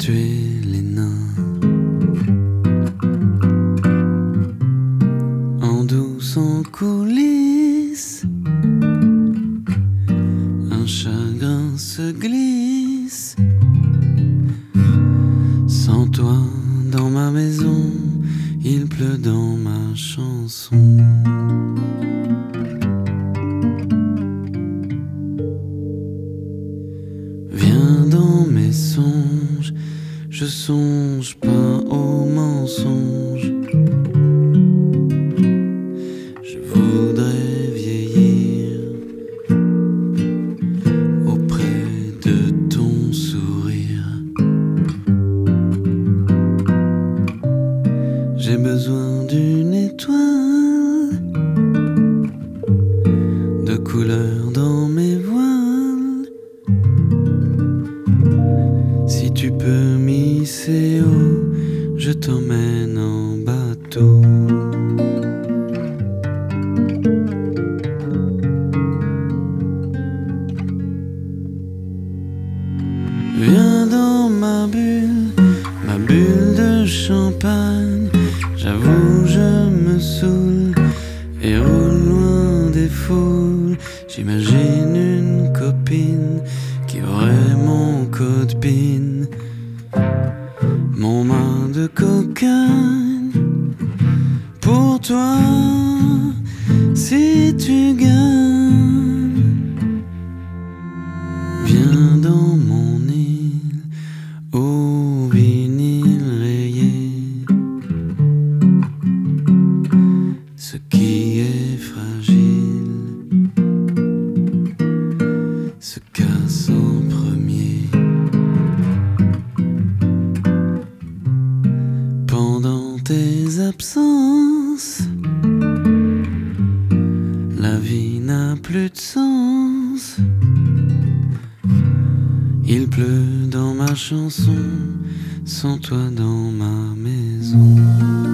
tuer les nains. En douce en coulisses, un chagrin se glisse. Sans toi dans ma maison, il pleut dans ma chanson. Viens dans mes songes, je songe pas aux mensonges. Je voudrais vieillir auprès de ton sourire. J'ai besoin d'une étoile, de couleur dans mes voiles. Si tu peux m'hisser haut, je t'emmène en bateau. Viens dans ma bulle de champagne. J'avoue, je me saoule et roule loin des foules. J'imagine une copine qui aurait mon code PIN, mon main de cocagne. Pour toi, si tu gagnes, viens dans mon île au vinyle rayé. Ce qui est fragile se casse en premier. Pendant tes absences, la vie n'a plus de sens. Il pleut dans ma chanson, sans toi dans ma maison.